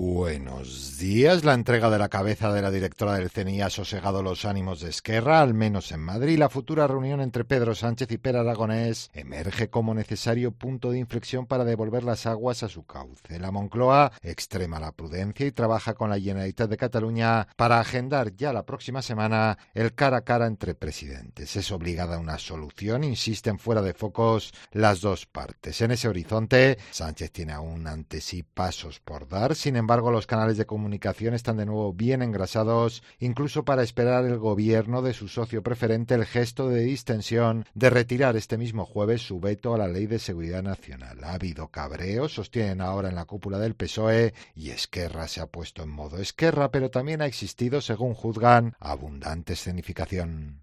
Buenos días. La entrega de la cabeza de la directora del CNI ha sosegado los ánimos de Esquerra, al menos en Madrid. La futura reunión entre Pedro Sánchez y Pere Aragonés emerge como necesario punto de inflexión para devolver las aguas a su cauce. La Moncloa extrema la prudencia y trabaja con la Generalitat de Cataluña para agendar ya la próxima semana el cara a cara entre presidentes. Es obligada una solución, insisten fuera de focos las dos partes. En ese horizonte, Sánchez tiene aún ante sí pasos por dar. Sin embargo, los canales de comunicación están de nuevo bien engrasados, incluso para esperar el gobierno de su socio preferente el gesto de distensión de retirar este mismo jueves su veto a la Ley de Seguridad Nacional. Ha habido cabreo, sostienen ahora en la cúpula del PSOE, y Esquerra se ha puesto en modo Esquerra, pero también ha existido, según juzgan, abundante escenificación.